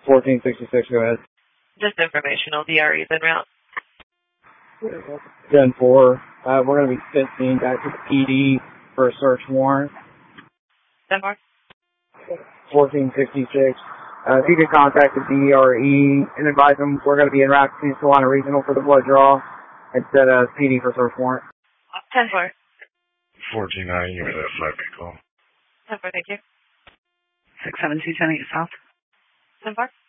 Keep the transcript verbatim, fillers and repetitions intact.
fourteen sixty-six, go ahead. Just informational, D R E's en route. ten four, uh, we're going to be fifteen back to the P D for a search warrant. ten four. fourteen sixty-six. Uh, if you could contact the D R E and advise them we're going to be in Rasmussen, Solana Regional for the blood draw instead of P D for search warrant. ten four. fourteen nine, you got that flat call. ten four, thank you. six seven two ten eight South. ten four.